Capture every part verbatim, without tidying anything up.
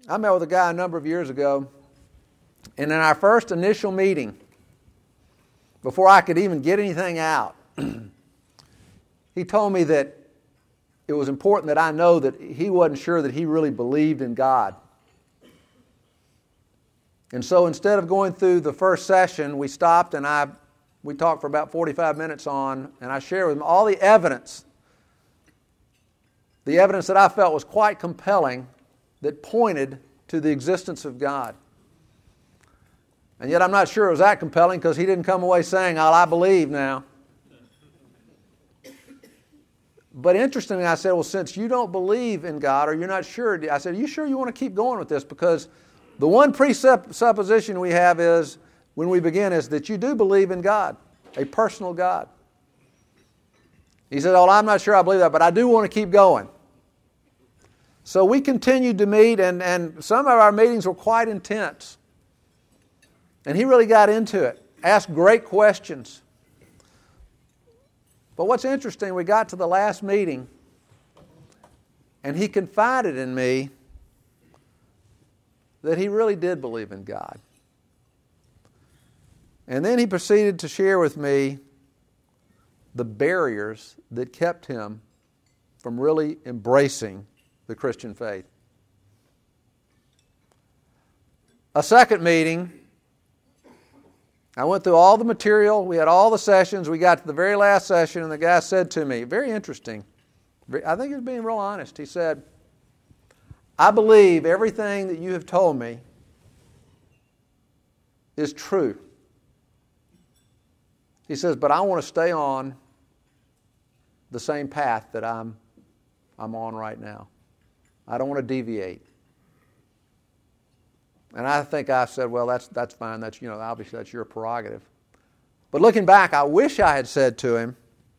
I met with a guy a number of years ago, and in our first initial meeting, before I could even get anything out, he told me that it was important that I know that he wasn't sure that he really believed in God. And so instead of going through the first session, we stopped and I we talked for about forty-five minutes on, and I shared with him all the evidence, the evidence that I felt was quite compelling that pointed to the existence of God. And yet I'm not sure it was that compelling because he didn't come away saying, oh, I believe now. But interestingly, I said, well, since you don't believe in God or you're not sure, I said, are you sure you want to keep going with this? Because the one presupposition we have is, when we begin, is that you do believe in God, a personal God. He said, oh, I'm not sure I believe that, but I do want to keep going. So we continued to meet, and, and some of our meetings were quite intense. And he really got into it, asked great questions. But what's interesting, we got to the last meeting, and he confided in me that he really did believe in God. And then he proceeded to share with me the barriers that kept him from really embracing the Christian faith. A second meeting, I went through all the material, we had all the sessions, we got to the very last session, and the guy said to me, very interesting, I think he was being real honest, he said, I believe everything that you have told me is true. He says, but I want to stay on the same path that I'm, I'm on right now. I don't want to deviate. And I think I said, well, that's that's fine. That's, you know, obviously that's your prerogative. But looking back, I wish I had said to him,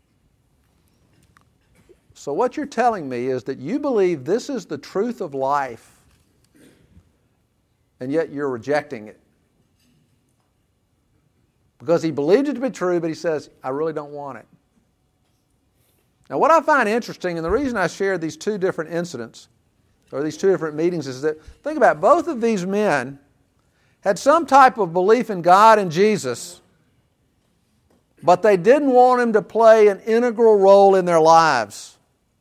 so what you're telling me is that you believe this is the truth of life, and yet you're rejecting it. Because he believed it to be true, but he says, I really don't want it. Now what I find interesting, and the reason I shared these two different incidents, or these two different meetings, is that, think about it, both of these men had some type of belief in God and Jesus, but they didn't want Him to play an integral role in their lives.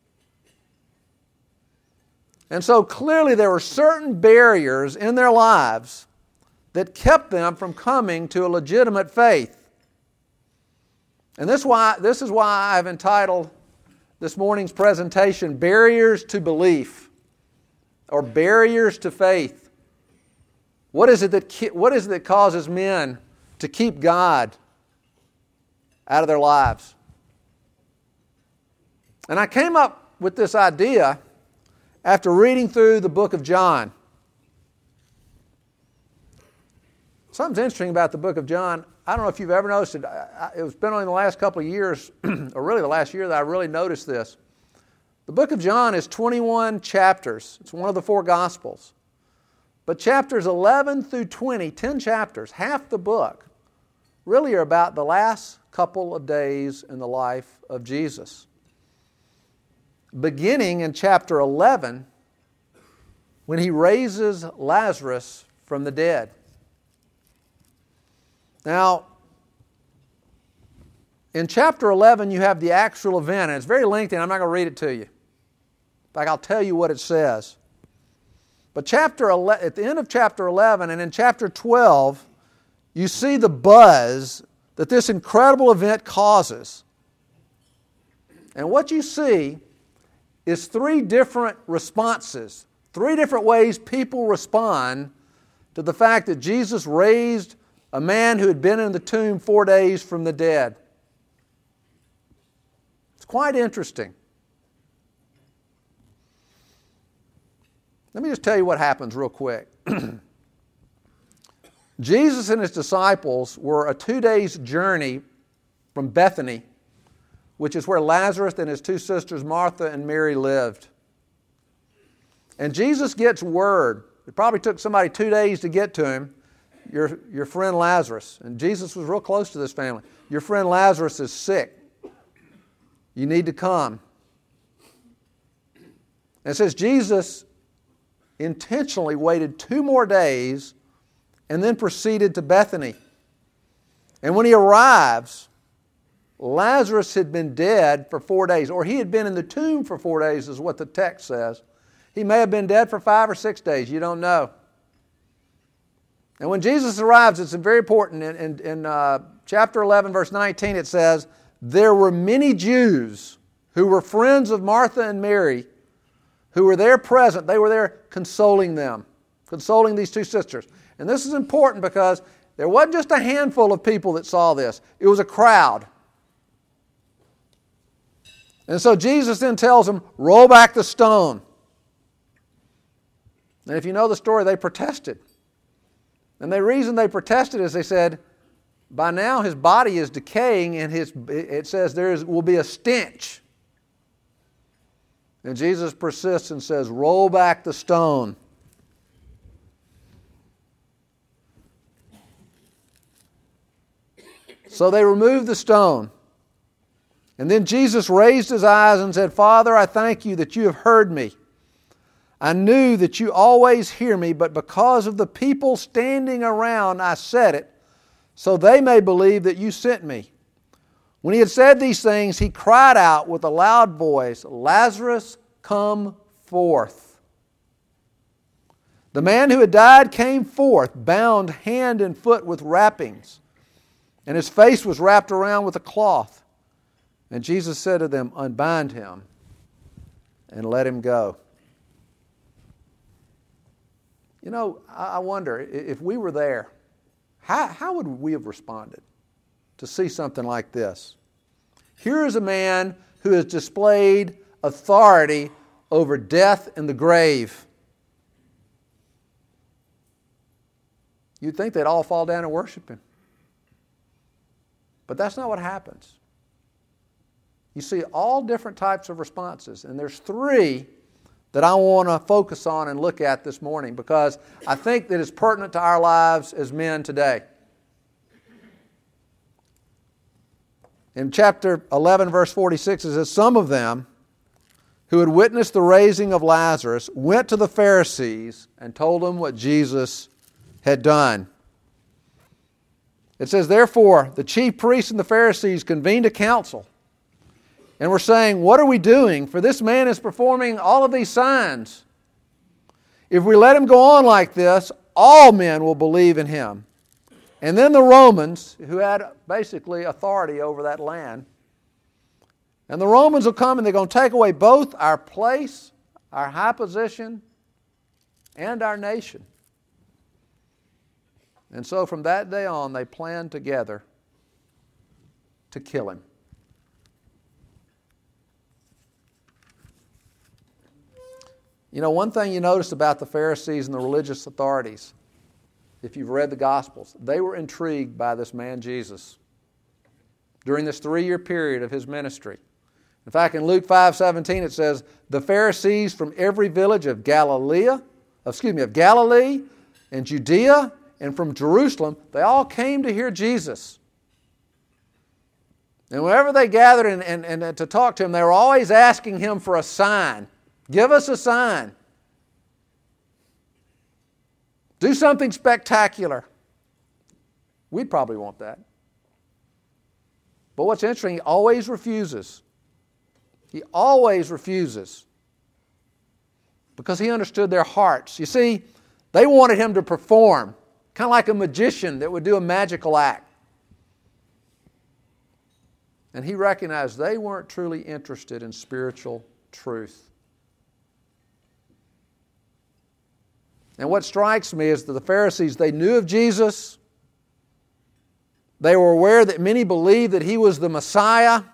And so clearly there were certain barriers in their lives that kept them from coming to a legitimate faith. And this, why, this is why I've entitled this morning's presentation, Barriers to Belief, or Barriers to Faith. What is it that, what is it that causes men to keep God out of their lives? And I came up with this idea after reading through the book of John. Something's interesting about the book of John. I don't know if you've ever noticed it. It's been only the last couple of years, or really the last year, that I really noticed this. The book of John is twenty-one chapters. It's one of the four Gospels. But chapters eleven through twenty, ten chapters, half the book, really are about the last couple of days in the life of Jesus. Beginning in chapter eleven, when He raises Lazarus from the dead. Now, in chapter eleven, you have the actual event, and it's very lengthy, and I'm not going to read it to you. In fact, I'll tell you what it says. But chapter eleven, at the end of chapter eleven and in chapter twelve, you see the buzz that this incredible event causes. And what you see is three different responses, three different ways people respond to the fact that Jesus raised a man who had been in the tomb four days from the dead. It's quite interesting. Let me just tell you what happens real quick. Jesus and His disciples were a two days journey from Bethany, which is where Lazarus and his two sisters Martha and Mary lived. And Jesus gets word. It probably took somebody two days to get to him. Your, your friend Lazarus, and Jesus was real close to this family. Your friend Lazarus is sick. You need to come. And it says Jesus intentionally waited two more days and then proceeded to Bethany. And when he arrives, Lazarus had been dead for four days, or he had been in the tomb for four days is what the text says. He may have been dead for five or six days. You don't know. And when Jesus arrives, it's very important. In, in, in uh, chapter eleven, verse nineteen, it says, there were many Jews who were friends of Martha and Mary who were there present. They were there consoling them, consoling these two sisters. And this is important because there wasn't just a handful of people that saw this. It was a crowd. And so Jesus then tells them, roll back the stone. And if you know the story, they protested. And the reason they protested is they said, by now his body is decaying and his, it says there is, will be a stench. And Jesus persists and says, roll back the stone. So they removed the stone. And then Jesus raised his eyes and said, Father, I thank you that you have heard me. I knew that you always hear me, but because of the people standing around, I said it, so they may believe that you sent me. When he had said these things, he cried out with a loud voice, Lazarus, come forth. The man who had died came forth, bound hand and foot with wrappings, and his face was wrapped around with a cloth. And Jesus said to them, unbind him and let him go. You know, I wonder, if we were there, how, how would we have responded to see something like this? Here is a man who has displayed authority over death and the grave. You'd think they'd all fall down and worship him. But that's not what happens. You see all different types of responses, and there's three that I want to focus on and look at this morning because I think that it's pertinent to our lives as men today. In chapter eleven, verse forty-six, it says, some of them who had witnessed the raising of Lazarus went to the Pharisees and told them what Jesus had done. It says, therefore, the chief priests and the Pharisees convened a council and were saying, what are we doing? For this man is performing all of these signs. If we let him go on like this, all men will believe in him. And then the Romans, who had basically authority over that land, and the Romans will come and they're going to take away both our place, our high position, and our nation. And so from that day on, they planned together to kill him. You know, one thing you notice about the Pharisees and the religious authorities, if you've read the Gospels, they were intrigued by this man Jesus during this three-year period of his ministry. In fact, in Luke five seventeen it says, the Pharisees from every village of Galilee, excuse me, of Galilee and Judea and from Jerusalem, they all came to hear Jesus. And whenever they gathered and, and, and to talk to him, they were always asking him for a sign. Give us a sign. Do something spectacular. We'd probably want that. But what's interesting, he always refuses. He always refuses. Because he understood their hearts. You see, they wanted him to perform, kind of like a magician that would do a magical act. And he recognized they weren't truly interested in spiritual truth. And what strikes me is that the Pharisees, they knew of Jesus. They were aware that many believed that he was the Messiah.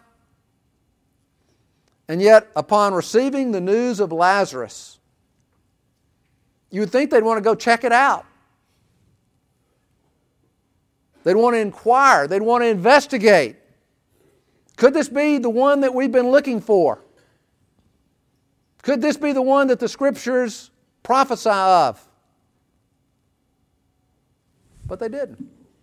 And yet, upon receiving the news of Lazarus, you would think they'd want to go check it out. They'd want to inquire. They'd want to investigate. Could this be the one that we've been looking for? Could this be the one that the Scriptures prophesy of? But they didn't.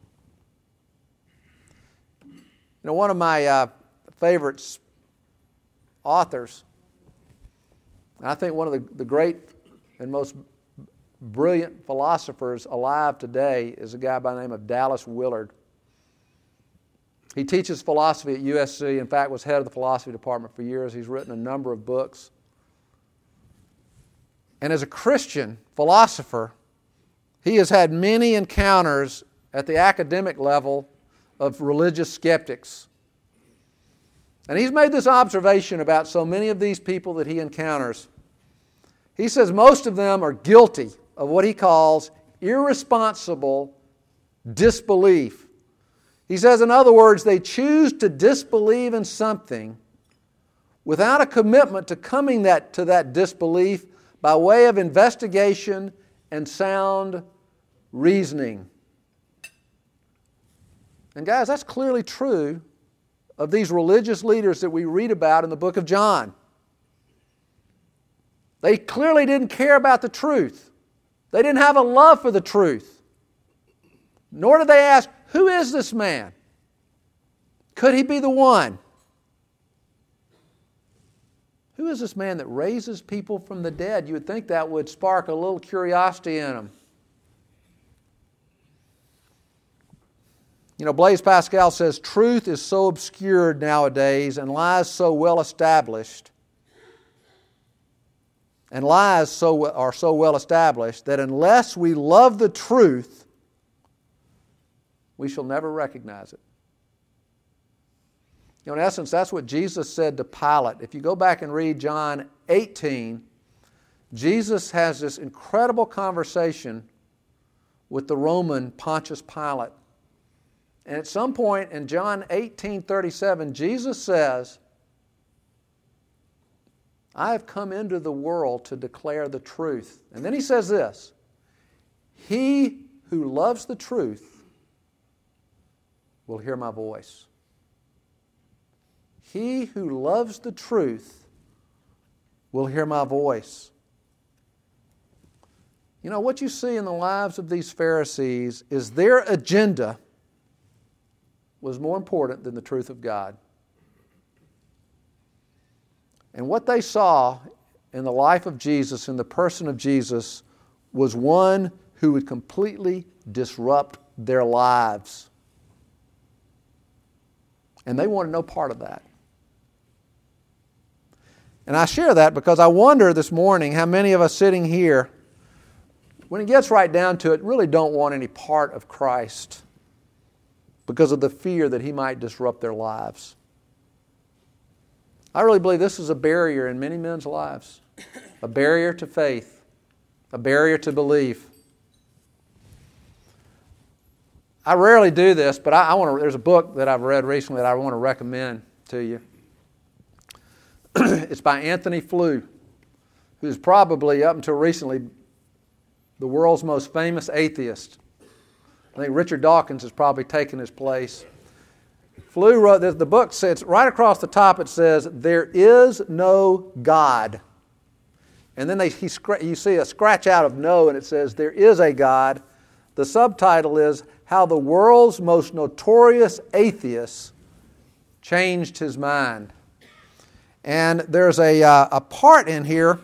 You know, one of my uh, favorite authors, I think one of the, the great and most brilliant philosophers alive today is a guy by the name of Dallas Willard. He teaches philosophy at U S C. In fact, was head of the philosophy department for years. He's written a number of books. And as a Christian philosopher, he has had many encounters at the academic level of religious skeptics. And he's made this observation about so many of these people that he encounters. He says most of them are guilty of what he calls irresponsible disbelief. He says, in other words, they choose to disbelieve in something without a commitment to coming that, to that disbelief by way of investigation and sound reasoning. And guys, that's clearly true of these religious leaders that we read about in the book of John. They clearly didn't care about the truth. They didn't have a love for the truth. Nor did they ask, who is this man? Could he be the one? Who is this man that raises people from the dead? You would think that would spark a little curiosity in them. You know, Blaise Pascal says, truth is so obscured nowadays and lies so well established, and lies so are so well established that unless we love the truth, we shall never recognize it. You know, in essence, that's what Jesus said to Pilate. If you go back and read John eighteen, Jesus has this incredible conversation with the Roman Pontius Pilate. And at some point in John eighteen thirty-seven, Jesus says, I have come into the world to declare the truth. And then he says this, he who loves the truth will hear my voice. He who loves the truth will hear my voice. You know, what you see in the lives of these Pharisees is their agenda was more important than the truth of God. And what they saw in the life of Jesus, in the person of Jesus, was one who would completely disrupt their lives. And they wanted no part of that. And I share that because I wonder this morning how many of us sitting here, when it gets right down to it, really don't want any part of Christ because of the fear that He might disrupt their lives. I really believe this is a barrier in many men's lives. A barrier to faith. A barrier to belief. I rarely do this, but I, I want to. There's a book that I've read recently that I want to recommend to you. It's by Anthony Flew, who's probably, up until recently, the world's most famous atheist. I think Richard Dawkins has probably taken his place. Flew wrote this. The book says, right across the top it says, there is no God. And then they, he, you see a scratch out of no, and it says, there is a God. The subtitle is, How the World's Most Notorious Atheist Changed His Mind. And there's a, uh, a part in here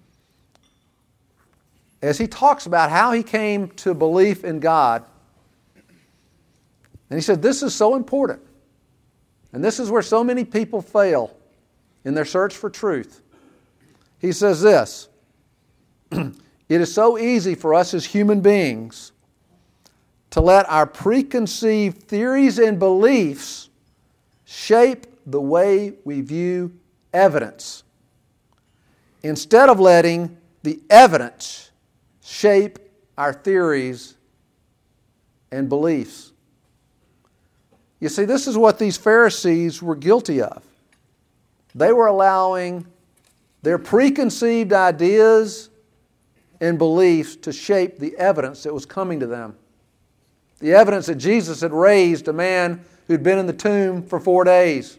as he talks about how he came to belief in God. And he said, this is so important. And this is where so many people fail in their search for truth. He says this, it is so easy for us as human beings to let our preconceived theories and beliefs shape the way we view evidence, instead of letting the evidence shape our theories and beliefs. You see, this is what these Pharisees were guilty of. They were allowing their preconceived ideas and beliefs to shape the evidence that was coming to them. The evidence that Jesus had raised a man who'd been in the tomb for four days.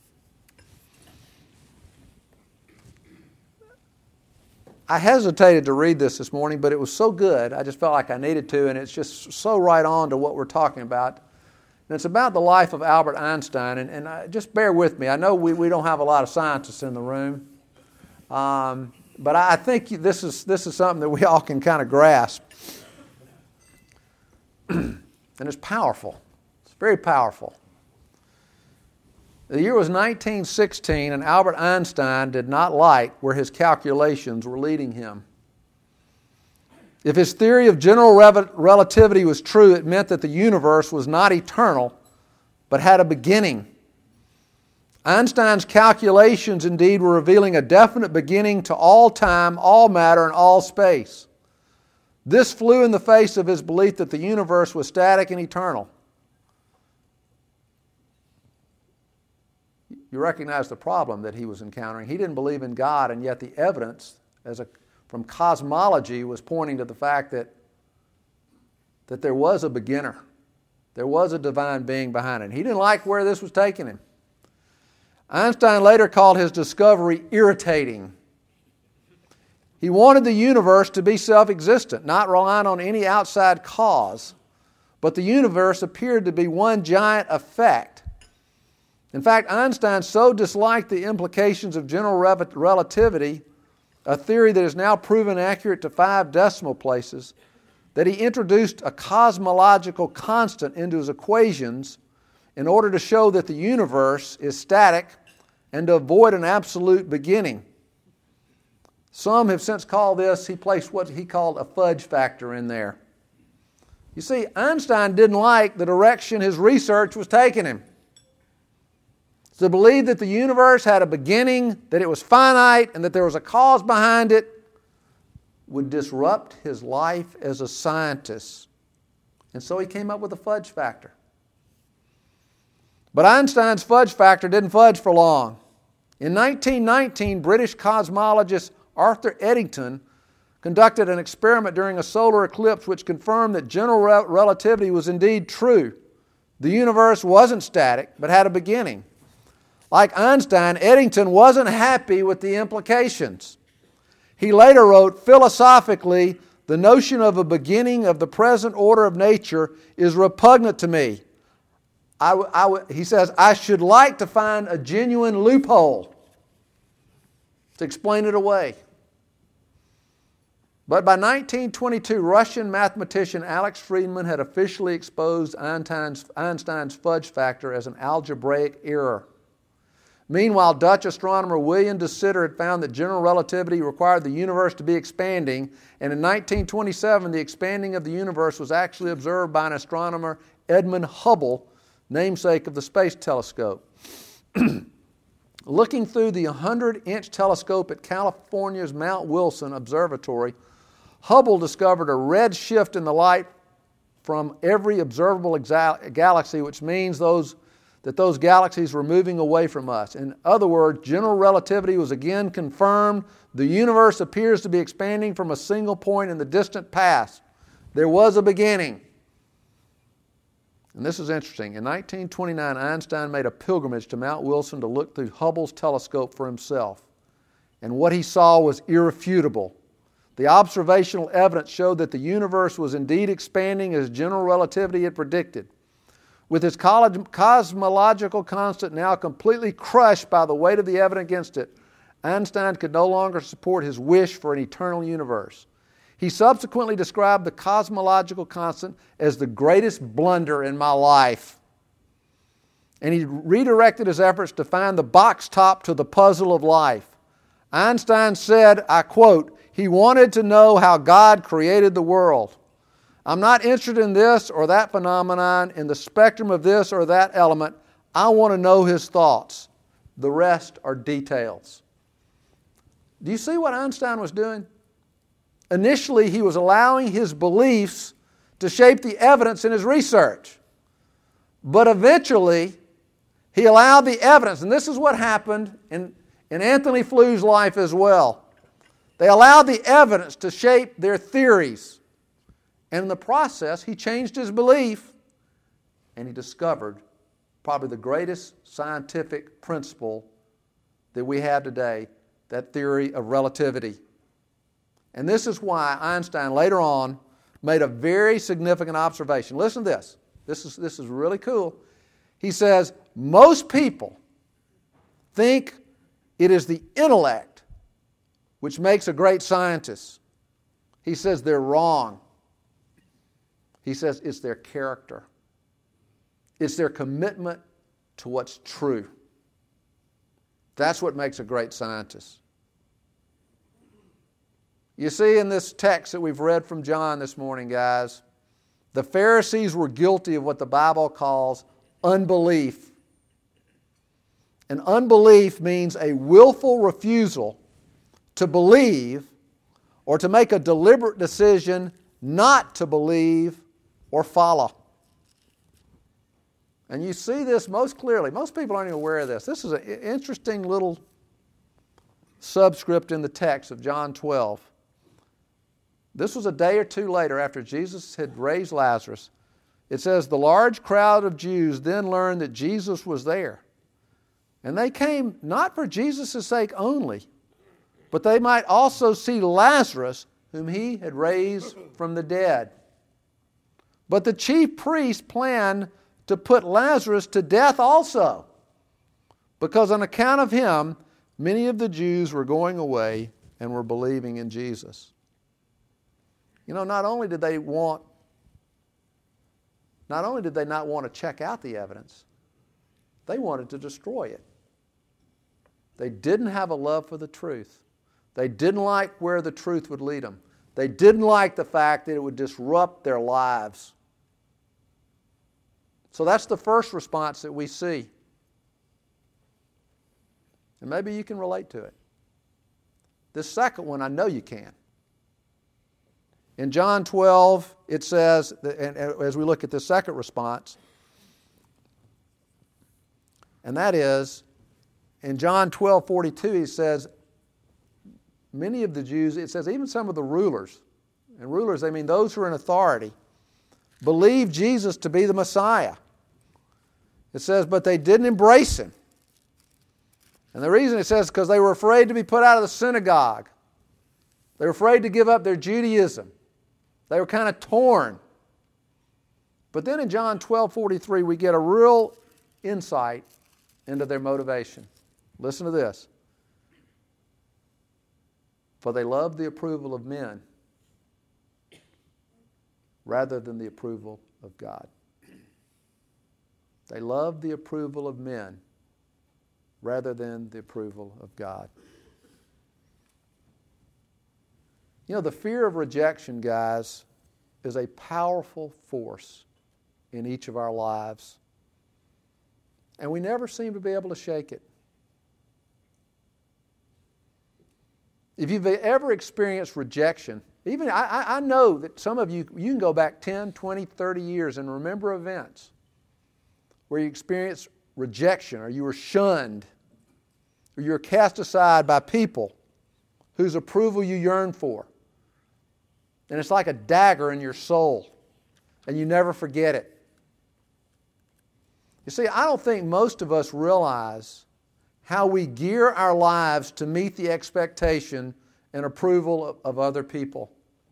I hesitated to read this this morning, but it was so good, I just felt like I needed to, and it's just so right on to what we're talking about. And it's about the life of Albert Einstein, and, and I, just bear with me. I know we, we don't have a lot of scientists in the room, um, but I think this is, this is something that we all can kind of grasp. And it's powerful. It's very powerful. The year was nineteen sixteen, and Albert Einstein did not like where his calculations were leading him. If his theory of general relativity was true, it meant that the universe was not eternal, but had a beginning. Einstein's calculations indeed were revealing a definite beginning to all time, all matter, and all space. This flew in the face of his belief that the universe was static and eternal. You recognize the problem that he was encountering. He didn't believe in God, and yet the evidence as a, from cosmology was pointing to the fact that, that there was a beginner. There was a divine being behind it. He didn't like where this was taking him. Einstein later called his discovery irritating. He wanted the universe to be self-existent, not relying on any outside cause, but the universe appeared to be one giant effect. In fact, Einstein so disliked the implications of general relativity, a theory that is now proven accurate to five decimal places, that he introduced a cosmological constant into his equations in order to show that the universe is static and to avoid an absolute beginning. Some have since called this, he placed what he called a fudge factor in there. You see, Einstein didn't like the direction his research was taking him. To believe that the universe had a beginning, that it was finite, and that there was a cause behind it would disrupt his life as a scientist. And so he came up with a fudge factor. But Einstein's fudge factor didn't fudge for long. In nineteen nineteen, British cosmologist Arthur Eddington conducted an experiment during a solar eclipse which confirmed that general rel- relativity was indeed true. The universe wasn't static, but had a beginning. Like Einstein, Eddington wasn't happy with the implications. He later wrote, philosophically, the notion of a beginning of the present order of nature is repugnant to me. I, I, he says, I should like to find a genuine loophole to explain it away. But by nineteen twenty-two, Russian mathematician Alex Friedman had officially exposed Einstein's, Einstein's fudge factor as an algebraic error. Meanwhile, Dutch astronomer William de Sitter had found that general relativity required the universe to be expanding, and in nineteen twenty-seven, the expanding of the universe was actually observed by an astronomer, Edmund Hubble, namesake of the Space Telescope. Looking through the one hundred inch telescope at California's Mount Wilson Observatory, Hubble discovered a red shift in the light from every observable exa- galaxy, which means those, that those galaxies were moving away from us. In other words, general relativity was again confirmed. The universe appears to be expanding from a single point in the distant past. There was a beginning. And this is interesting. In nineteen twenty-nine, Einstein made a pilgrimage to Mount Wilson to look through Hubble's telescope for himself. And what he saw was irrefutable. The observational evidence showed that the universe was indeed expanding as general relativity had predicted. With its cosmological constant now completely crushed by the weight of the evidence against it, Einstein could no longer support his wish for an eternal universe. He subsequently described the cosmological constant as the greatest blunder in my life. And he redirected his efforts to find the box top to the puzzle of life. Einstein said, I quote, he wanted to know how God created the world. I'm not interested in this or that phenomenon, in the spectrum of this or that element. I want to know his thoughts. The rest are details. Do you see what Einstein was doing? Initially, he was allowing his beliefs to shape the evidence in his research. But eventually, he allowed the evidence, and this is what happened in, in Anthony Flew's life as well. They allowed the evidence to shape their theories. And in the process, he changed his belief, and he discovered probably the greatest scientific principle that we have today, that theory of relativity. And this is why Einstein later on made a very significant observation. Listen to this. This is, this is really cool. He says, most people think it is the intellect which makes a great scientist. He says they're wrong. He says it's their character. It's their commitment to what's true. That's what makes a great scientist. You see in this text that we've read from John this morning, guys, the Pharisees were guilty of what the Bible calls unbelief. And unbelief means a willful refusal to believe or to make a deliberate decision not to believe or follow. And you see this most clearly. Most people aren't even aware of this. This is an interesting little subscript in the text of John twelve. This was a day or two later after Jesus had raised Lazarus. It says, the large crowd of Jews then learned that Jesus was there. And they came not for Jesus' sake only, but they might also see Lazarus, whom he had raised from the dead. But the chief priests planned to put Lazarus to death also, because on account of him, many of the Jews were going away and were believing in Jesus. You know, not only did they want, not only did they not want to check out the evidence, they wanted to destroy it. They didn't have a love for the truth. They didn't like where the truth would lead them. They didn't like the fact that it would disrupt their lives. So that's the first response that we see. And maybe you can relate to it. This second one, I know you can. In John twelve, it says, and as we look at the second response, and that is, in John twelve forty-two, he says, many of the Jews, it says even some of the rulers, and rulers, they mean those who are in authority, believed Jesus to be the Messiah. It says, but they didn't embrace him. And the reason it says because they were afraid to be put out of the synagogue. They were afraid to give up their Judaism. They were kind of torn. But then in John twelve forty-three, we get a real insight into their motivation. Listen to this. For they loved the approval of men rather than the approval of God. They loved the approval of men rather than the approval of God. You know, the fear of rejection, guys, is a powerful force in each of our lives. And we never seem to be able to shake it. If you've ever experienced rejection, even I, I know that some of you, you can go back ten, twenty, thirty years and remember events where you experienced rejection or you were shunned or you were cast aside by people whose approval you yearn for. And it's like a dagger in your soul, and you never forget it. You see, I don't think most of us realize how we gear our lives to meet the expectation and approval of, of other people.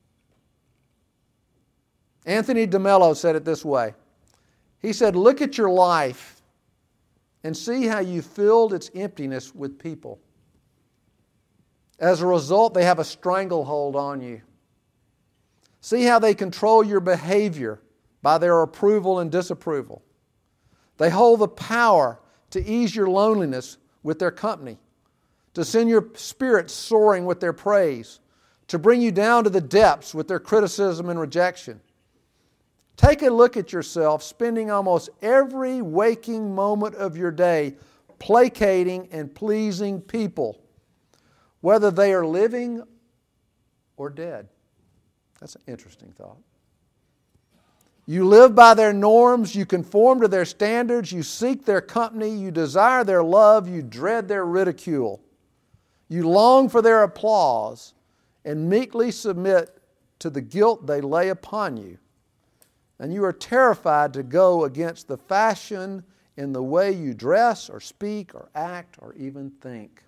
Anthony DeMello said it this way. He said, look at your life and see how you filled its emptiness with people. As a result, they have a stranglehold on you. See how they control your behavior by their approval and disapproval. They hold the power to ease your loneliness with their company, to send your spirit soaring with their praise, to bring you down to the depths with their criticism and rejection. Take a look at yourself spending almost every waking moment of your day placating and pleasing people, whether they are living or dead. That's an interesting thought. You live by their norms, you conform to their standards, you seek their company, you desire their love, you dread their ridicule. You long for their applause and meekly submit to the guilt they lay upon you. And you are terrified to go against the fashion in the way you dress or speak or act or even think.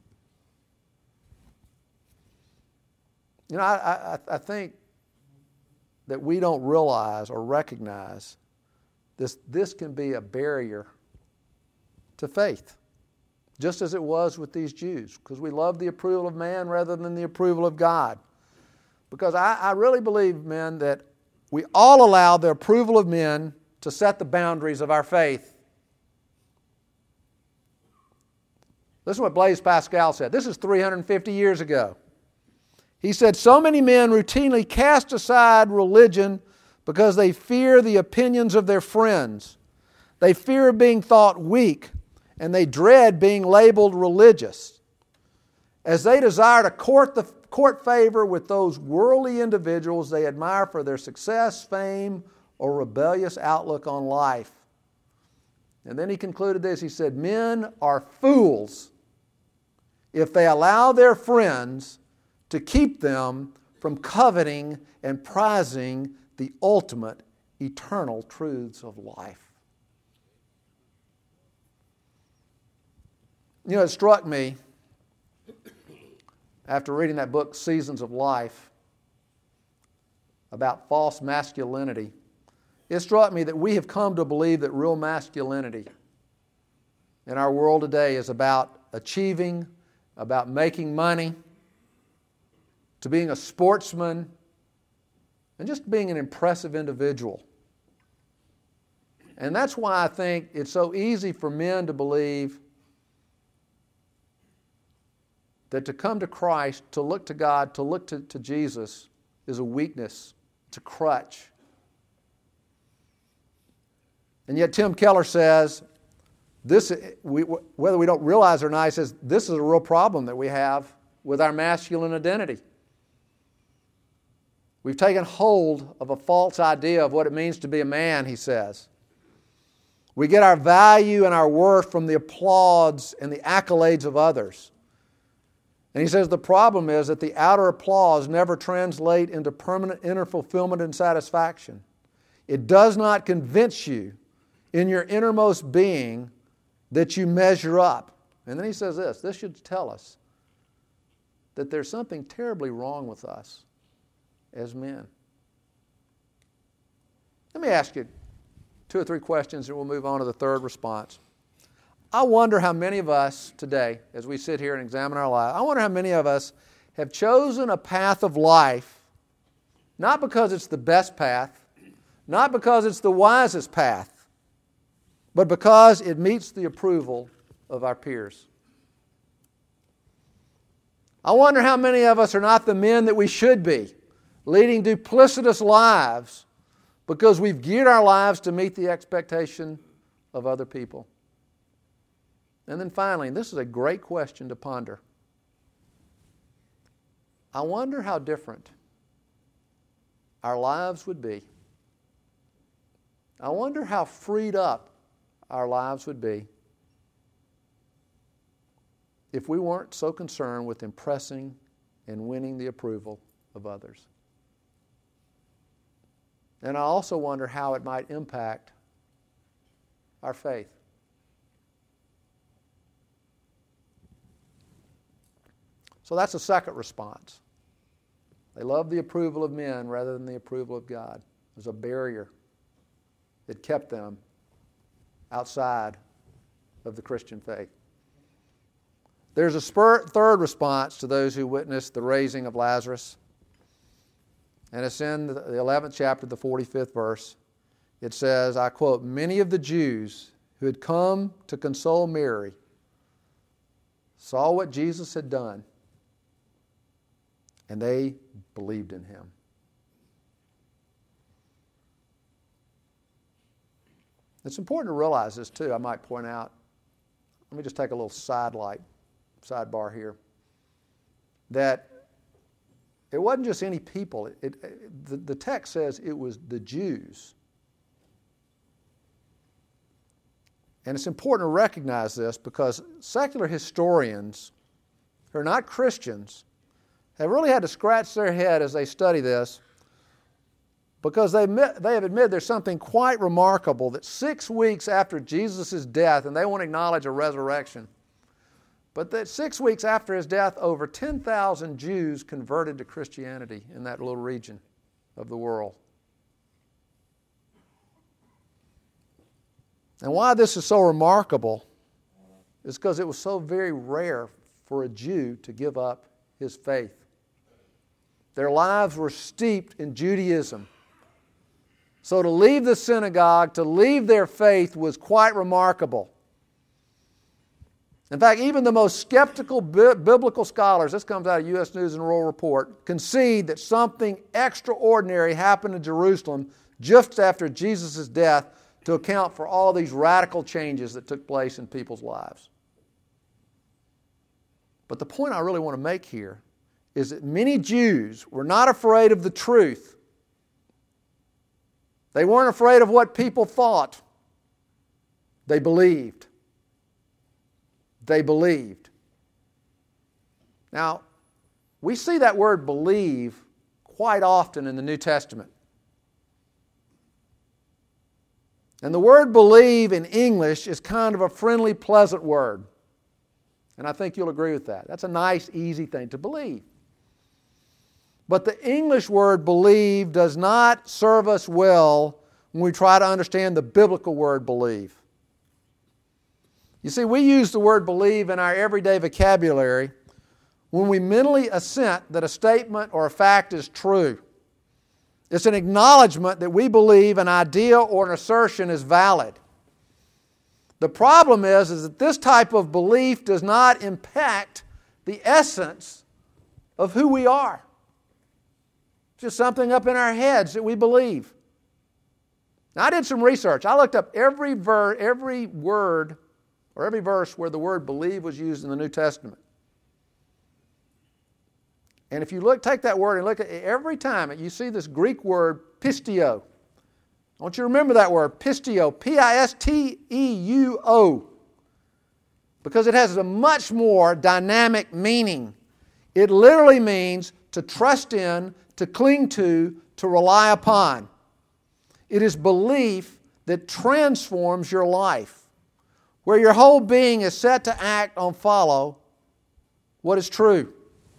You know, I, I, I think that we don't realize or recognize this, this can be a barrier to faith. just as it was with these Jews, because we love the approval of man rather than the approval of God. Because I, I really believe, men, that we all allow the approval of men to set the boundaries of our faith. This is what Blaise Pascal said. This is three hundred fifty years ago. He said, so many men routinely cast aside religion because they fear the opinions of their friends. They fear being thought weak, and they dread being labeled religious, as they desire to court, the, court favor with those worldly individuals they admire for their success, fame, or rebellious outlook on life. And then he concluded this. He said, men are fools if they allow their friends to keep them from coveting and prizing the ultimate eternal truths of life. You know, it struck me after reading that book, Seasons of Life, about false masculinity. It struck me that we have come to believe that real masculinity in our world today is about achieving, about making money, to being a sportsman, and just being an impressive individual. And that's why I think it's so easy for men to believe that to come to Christ, to look to God, to look to, to Jesus is a weakness, it's a crutch. And yet Tim Keller says, this, we, whether we don't realize it or not, he says this is a real problem that we have with our masculine identity. We've taken hold of a false idea of what it means to be a man, he says. We get our value and our worth from the applause and the accolades of others. And he says the problem is that the outer applause never translate into permanent inner fulfillment and satisfaction. It does not convince you in your innermost being that you measure up. And then he says this, this should tell us that there's something terribly wrong with us as men. Let me ask you two or three questions and we'll move on to the third response. I wonder how many of us today, as we sit here and examine our lives, I wonder how many of us have chosen a path of life, not because it's the best path, not because it's the wisest path, but because it meets the approval of our peers. I wonder how many of us are not the men that we should be, leading duplicitous lives because we've geared our lives to meet the expectation of other people. And then finally, and this is a great question to ponder, I wonder how different our lives would be. I wonder how freed up our lives would be if we weren't so concerned with impressing and winning the approval of others. And I also wonder how it might impact our faith. So that's the second response. They love the approval of men rather than the approval of God. There's a barrier that kept them outside of the Christian faith. There's a spur- third response to those who witnessed the raising of Lazarus. And it's in the eleventh chapter, the forty-fifth verse. It says, I quote, many of the Jews who had come to console Mary saw what Jesus had done, and they believed in him. It's important to realize this too, I might point out. Let me just take a little sidelight, sidebar here. That it wasn't just any people. It, it, the, the text says it was the Jews. And it's important to recognize this because secular historians who are not Christians have really had to scratch their head as they study this because they they have admitted there's something quite remarkable that six weeks after Jesus' death, and they won't acknowledge a resurrection, but that six weeks after his death, over ten thousand Jews converted to Christianity in that little region of the world. And why this is so remarkable is because it was so very rare for a Jew to give up his faith. Their lives were steeped in Judaism. So to leave the synagogue, to leave their faith was quite remarkable. In fact, even the most skeptical bi- biblical scholars, this comes out of U S News and World Report, concede that something extraordinary happened in Jerusalem just after Jesus' death to account for all these radical changes that took place in people's lives. But the point I really want to make here is that many Jews were not afraid of the truth. They weren't afraid of what people thought. They believed. They believed. Now, we see that word believe quite often in the New Testament. And the word believe in English is kind of a friendly, pleasant word. And I think you'll agree with that. That's a nice, easy thing to believe. But the English word believe does not serve us well when we try to understand the biblical word believe. You see, we use the word believe in our everyday vocabulary when we mentally assent that a statement or a fact is true. It's an acknowledgement that we believe an idea or an assertion is valid. The problem is, is that this type of belief does not impact the essence of who we are. It's just something up in our heads that we believe. Now, I did some research. I looked up every ver- every word or every verse where the word believe was used in the New Testament. And if you look, take that word and look at it, every time you see this Greek word pistio. I want you to remember that word, pistio, P I S T E U O, because it has a much more dynamic meaning. It literally means to trust in, to cling to, to rely upon. It is belief that transforms your life, where your whole being is set to act on follow what is true.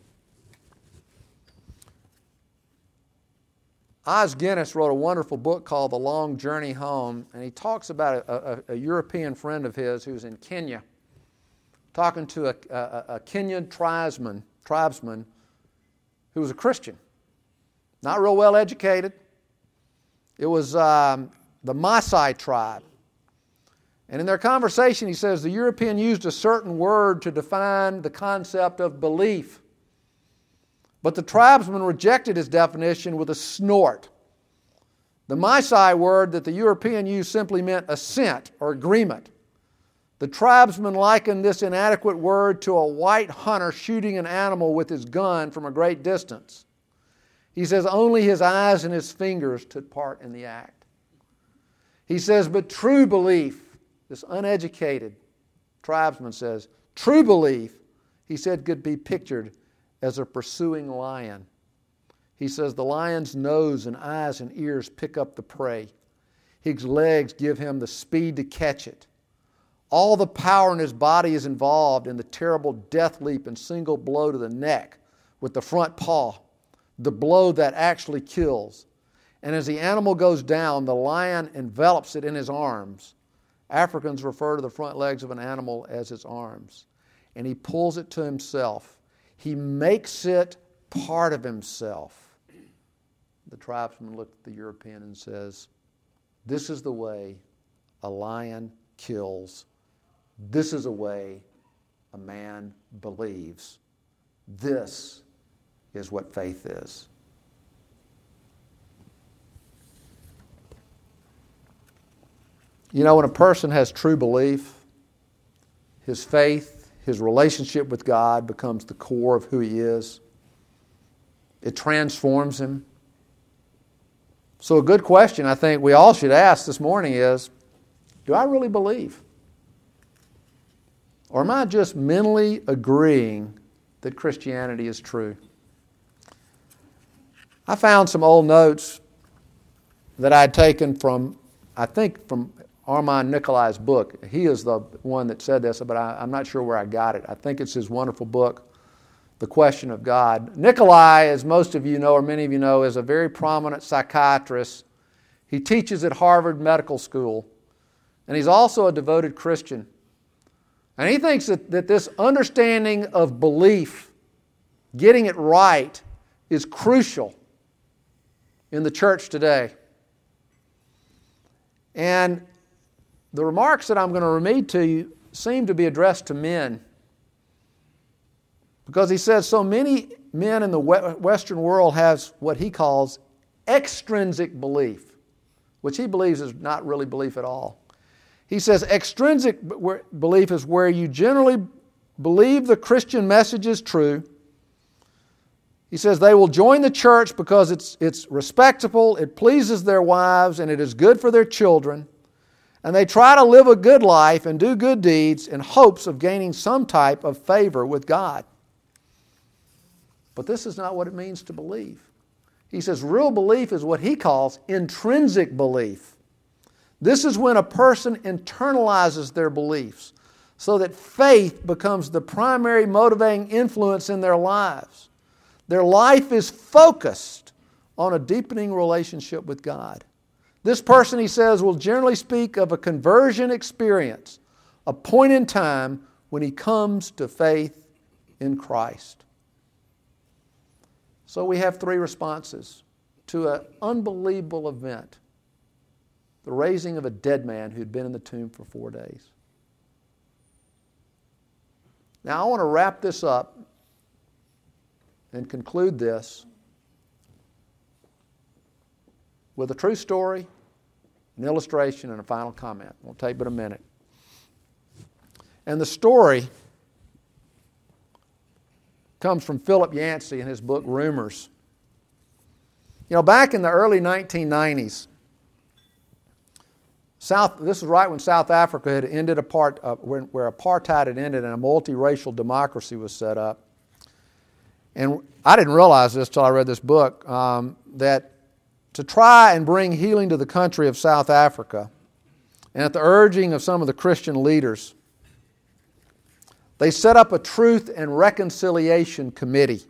Os Guinness wrote a wonderful book called The Long Journey Home, and he talks about a, a, a European friend of his who's in Kenya, talking to a, a, a Kenyan tribesman, tribesman who was a Christian, not real well educated. It was um, the Maasai tribe. And in their conversation, he says the European used a certain word to define the concept of belief. But the tribesman rejected his definition with a snort. The Maasai word that the European used simply meant assent or agreement. The tribesman likened this inadequate word to a white hunter shooting an animal with his gun from a great distance. He says only his eyes and his fingers took part in the act. He says, but true belief, this uneducated tribesman says, true belief, he said, could be pictured as a pursuing lion. He says the lion's nose and eyes and ears pick up the prey. His legs give him the speed to catch it. All the power in his body is involved in the terrible death leap and single blow to the neck with the front paw, the blow that actually kills. And as the animal goes down, the lion envelops it in his arms. Africans refer to the front legs of an animal as his arms. And he pulls it to himself. He makes it part of himself. The tribesman looked at the European and says, this is the way a lion kills. This is the way a man believes. This is what faith is. You know, when a person has true belief, his faith, his relationship with God becomes the core of who he is. It transforms him. So a good question I think we all should ask this morning is, do I really believe? Or am I just mentally agreeing that Christianity is true? I found some old notes that I'd taken from, I think from Armand Nicolai's book. He is the one that said this, but I, I'm not sure where I got it. I think it's his wonderful book, The Question of God. Nicolai, as most of you know, or many of you know, is a very prominent psychiatrist. He teaches at Harvard Medical School, and he's also a devoted Christian. And he thinks that, that this understanding of belief, getting it right, is crucial in the church today. And the remarks that I'm going to read to you seem to be addressed to men. Because he says so many men in the Western world has what he calls extrinsic belief, which he believes is not really belief at all. He says extrinsic belief is where you generally believe the Christian message is true. He says they will join the church because it's, it's respectable, it pleases their wives, and it is good for their children. And they try to live a good life and do good deeds in hopes of gaining some type of favor with God. But this is not what it means to believe. He says real belief is what he calls intrinsic belief. This is when a person internalizes their beliefs so that faith becomes the primary motivating influence in their lives. Their life is focused on a deepening relationship with God. This person, he says, will generally speak of a conversion experience, a point in time when he comes to faith in Christ. So we have three responses to an unbelievable event, the raising of a dead man who'd been in the tomb for four days. Now I want to wrap this up and conclude this with a true story, an illustration, and a final comment. It won't take but a minute. And the story comes from Philip Yancey in his book, Rumors. You know, back in the early nineteen nineties, South, this is right when South Africa had ended apart, uh, where, where apartheid had ended and a multiracial democracy was set up. And I didn't realize this till I read this book, um, that to try and bring healing to the country of South Africa, and at the urging of some of the Christian leaders, they set up a Truth and Reconciliation Committee.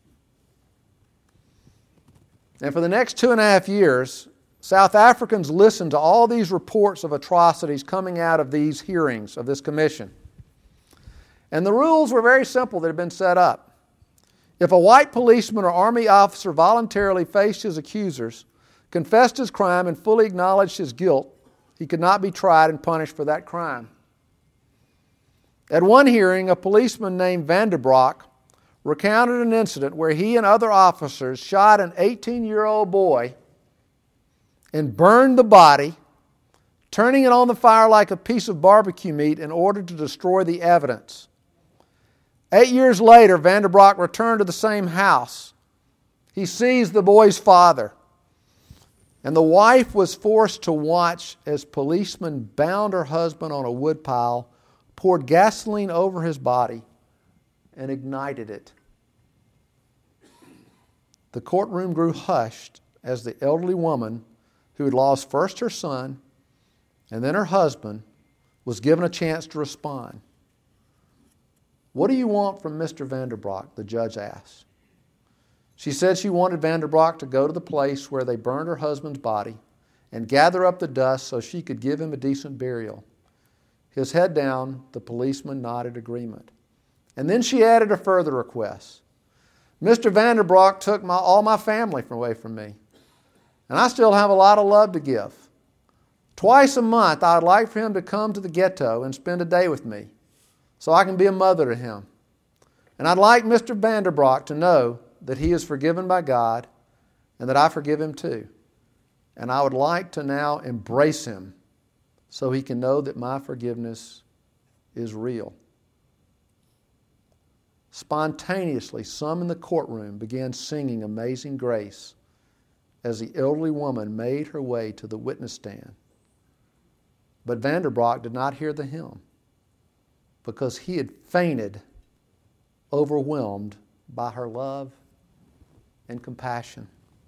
And for the next two and a half years, South Africans listened to all these reports of atrocities coming out of these hearings of this commission. And the rules were very simple that had been set up. If a white policeman or army officer voluntarily faced his accusers, confessed his crime, and fully acknowledged his guilt, he could not be tried and punished for that crime. At one hearing, a policeman named Vanderbrock recounted an incident where he and other officers shot an eighteen-year-old boy and burned the body, turning it on the fire like a piece of barbecue meat in order to destroy the evidence. Eight years later, Vanderbrock returned to the same house. He sees the boy's father, and the wife was forced to watch as policemen bound her husband on a woodpile, poured gasoline over his body, and ignited it. The courtroom grew hushed as the elderly woman, who had lost first her son and then her husband, was given a chance to respond. "What do you want from Mister Vanderbrock?" the judge asked. She said she wanted Vanderbrock to go to the place where they burned her husband's body and gather up the dust so she could give him a decent burial. His head down, the policeman nodded agreement. And then she added a further request. "Mister Vanderbrock took my, all my family away from me, and I still have a lot of love to give. Twice a month, I would like for him to come to the ghetto and spend a day with me so I can be a mother to him. And I'd like Mister Vanderbrock to know that he is forgiven by God and that I forgive him too. And I would like to now embrace him so he can know that my forgiveness is real." Spontaneously, some in the courtroom began singing Amazing Grace as the elderly woman made her way to the witness stand. But Vanderbrock did not hear the hymn because he had fainted, overwhelmed by her love and compassion.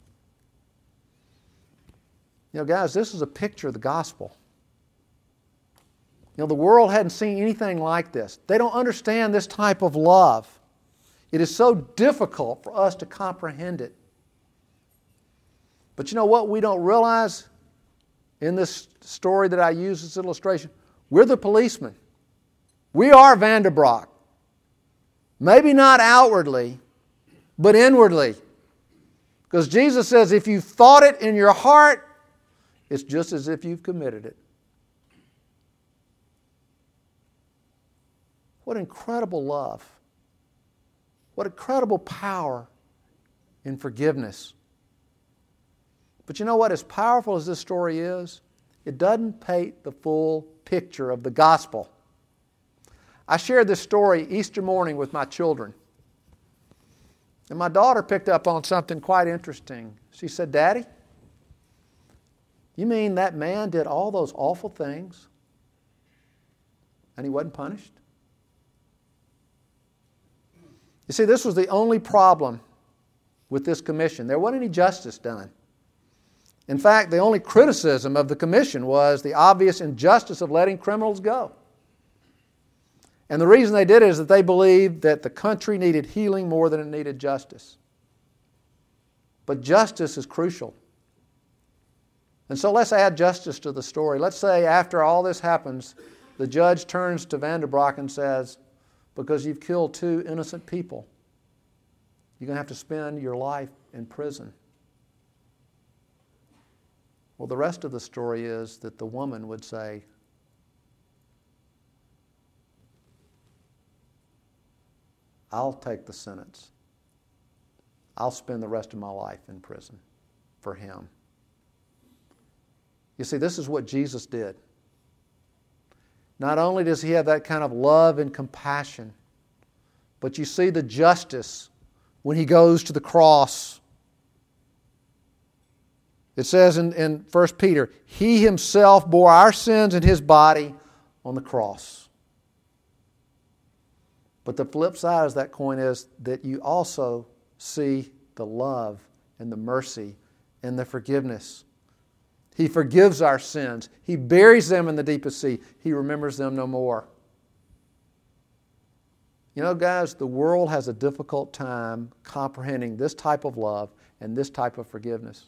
You know, guys, this is a picture of the gospel. You know, the world hadn't seen anything like this. They don't understand this type of love. It is so difficult for us to comprehend it. But you know what we don't realize in this story that I use as illustration? We're the policemen. We are Vanderbrock. Maybe not outwardly, but inwardly. Because Jesus says if you thought it in your heart, it's just as if you've committed it. What incredible love. What incredible power in forgiveness. But you know what? As powerful as this story is, it doesn't paint the full picture of the gospel. I shared this story Easter morning with my children. And my daughter picked up on something quite interesting. She said, "Daddy, you mean that man did all those awful things and he wasn't punished?" You see, this was the only problem with this commission. There wasn't any justice done. In fact, the only criticism of the commission was the obvious injustice of letting criminals go. And the reason they did it is that they believed that the country needed healing more than it needed justice. But justice is crucial. And so let's add justice to the story. Let's say after all this happens, the judge turns to Vanderbrock and says, "Because you've killed two innocent people, you're going to have to spend your life in prison." Well, the rest of the story is that the woman would say, "I'll take the sentence. I'll spend the rest of my life in prison for him." You see, this is what Jesus did. Not only does he have that kind of love and compassion, but you see the justice when he goes to the cross. It says in, in First Peter, he himself bore our sins in his body on the cross. But the flip side of that coin is that you also see the love and the mercy and the forgiveness. He forgives our sins. He buries them in the deepest sea. He remembers them no more. You know, guys, the world has a difficult time comprehending this type of love and this type of forgiveness.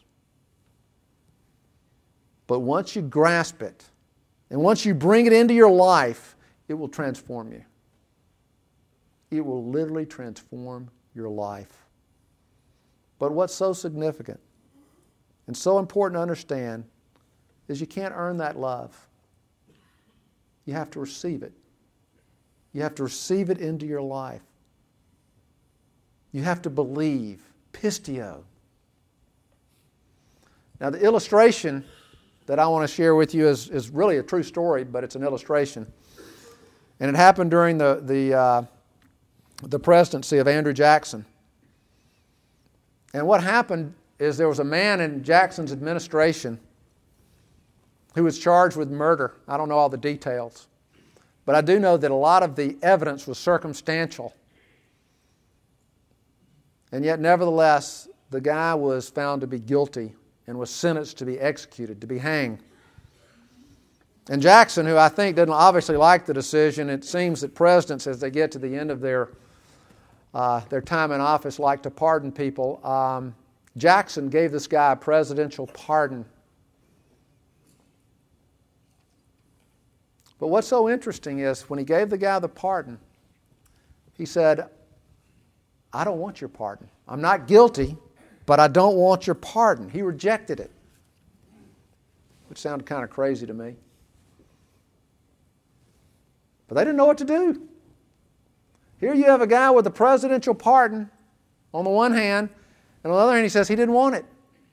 But once you grasp it, and once you bring it into your life, it will transform you. It will literally transform your life. But what's so significant and so important to understand is you can't earn that love. You have to receive it. You have to receive it into your life. You have to believe. Pistio. Now the illustration that I want to share with you is, is really a true story, but it's an illustration. And it happened during the, the, uh, the presidency of Andrew Jackson. And what happened is there was a man in Jackson's administration who was charged with murder. I don't know all the details. But I do know that a lot of the evidence was circumstantial. And yet, nevertheless, the guy was found to be guilty and was sentenced to be executed, to be hanged. And Jackson, who I think didn't obviously like the decision, it seems that presidents, as they get to the end of their uh, their time in office, like to pardon people. Um, Jackson gave this guy a presidential pardon. But what's so interesting is when he gave the guy the pardon, he said, "I don't want your pardon. I'm not guilty, but I don't want your pardon." He rejected it, which sounded kind of crazy to me. But they didn't know what to do. Here you have a guy with a presidential pardon on the one hand, and on the other hand he says he didn't want it.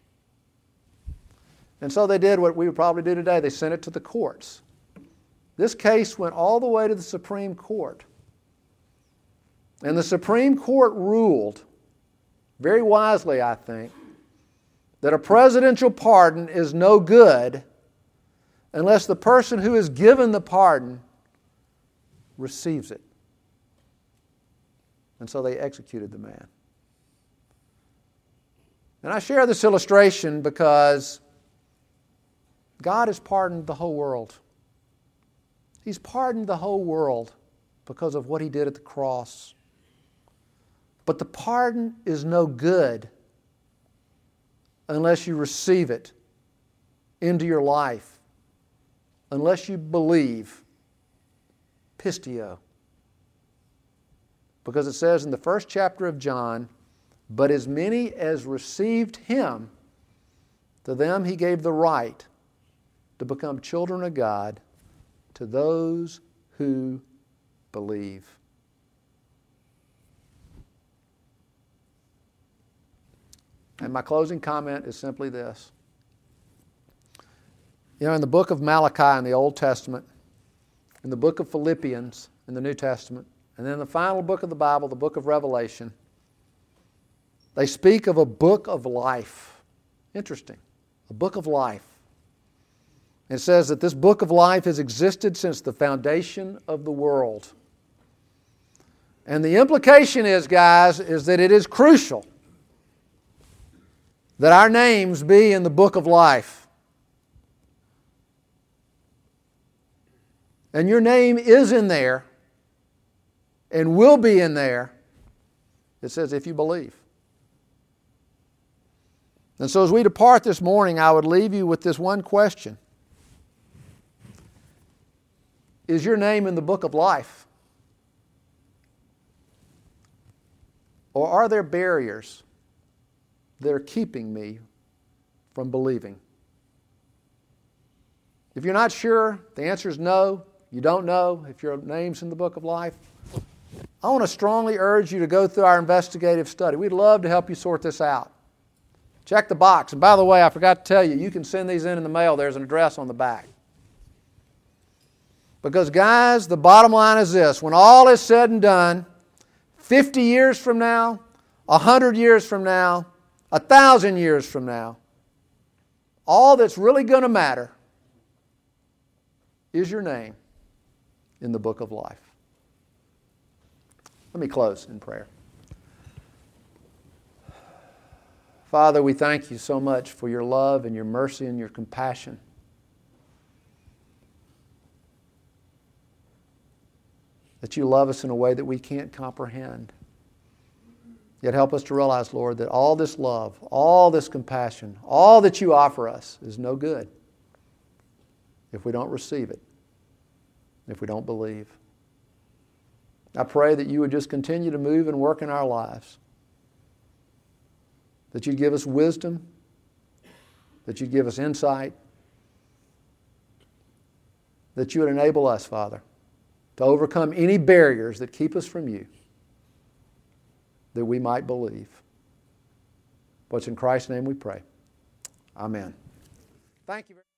And so they did what we would probably do today. They sent it to the courts. This case went all the way to the Supreme Court. And the Supreme Court ruled, very wisely I think, that a presidential pardon is no good unless the person who is given the pardon receives it. And so they executed the man. And I share this illustration because God has pardoned the whole world. He's pardoned the whole world because of what He did at the cross. But the pardon is no good unless you receive it into your life, unless you believe pistio. Because it says in the first chapter of John, but as many as received Him, to them He gave the right to become children of God, to those who believe. And my closing comment is simply this. You know, in the book of Malachi in the Old Testament, in the book of Philippians in the New Testament, and then the final book of the Bible, the book of Revelation, they speak of a book of life. Interesting. A book of life. It says that this book of life has existed since the foundation of the world. And the implication is, guys, is that it is crucial that our names be in the book of life. And your name is in there and will be in there. It says, if you believe. And so as we depart this morning, I would leave you with this one question. Is your name in the book of life? Or are there barriers that are keeping me from believing? If you're not sure, the answer is no. You don't know if your name's in the book of life. I want to strongly urge you to go through our investigative study. We'd love to help you sort this out. Check the box. And by the way, I forgot to tell you, you can send these in in the mail. There's an address on the back. Because, guys, the bottom line is this. When all is said and done, fifty years from now, one hundred years from now, one thousand years from now, all that's really going to matter is your name in the book of life. Let me close in prayer. Father, we thank you so much for your love and your mercy and your compassion. That you love us in a way that we can't comprehend. Yet help us to realize, Lord, that all this love, all this compassion, all that you offer us is no good if we don't receive it, if we don't believe. I pray that you would just continue to move and work in our lives. That you'd give us wisdom, that you'd give us insight, that you would enable us, Father, to overcome any barriers that keep us from you, that we might believe. But it's in Christ's name we pray. Amen. Thank you very much.